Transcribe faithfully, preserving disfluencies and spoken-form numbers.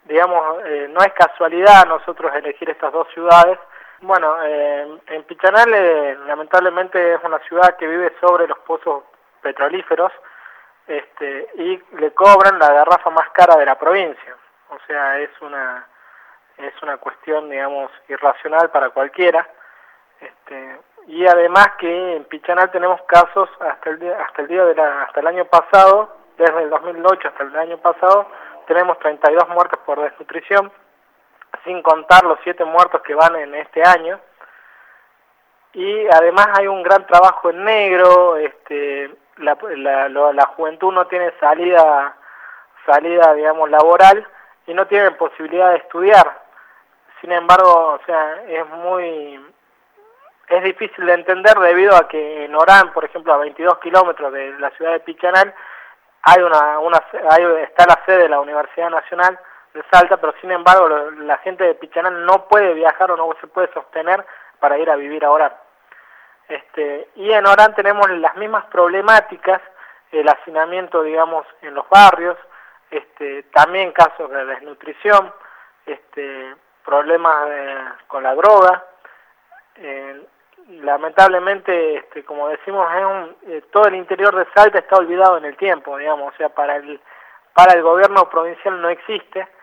digamos, eh, no es casualidad nosotros elegir estas dos ciudades. Bueno, eh, en Pichanal eh, lamentablemente es una ciudad que vive sobre los pozos petrolíferos, este, y le cobran la garrafa más cara de la provincia. O sea, es una es una cuestión, digamos, irracional para cualquiera. Este, y además que en Pichanal tenemos casos hasta el día, hasta el día de la, hasta el año pasado, desde el dos mil ocho hasta el año pasado, tenemos treinta y dos muertes por desnutrición, sin contar los siete muertos que van en este año. Y además hay un gran trabajo en negro, este, la, la, la, la juventud no tiene salida, salida, digamos, laboral, y no tienen posibilidad de estudiar. Sin embargo, o sea, es muy, es difícil de entender debido a que en Orán, por ejemplo, a veintidós kilómetros de la ciudad de Pichanal, hay una, una, hay, está la sede de la Universidad Nacional de Salta, pero sin embargo la gente de Pichanal no puede viajar o no se puede sostener para ir a vivir a Orán. Este, y en Orán tenemos las mismas problemáticas, el hacinamiento, digamos, en los barrios, este, también casos de desnutrición, este, problemas de, con la droga. Eh, lamentablemente, este, como decimos, es un, eh, todo el interior de Salta está olvidado en el tiempo, digamos, o sea, para el, para el gobierno provincial no existe.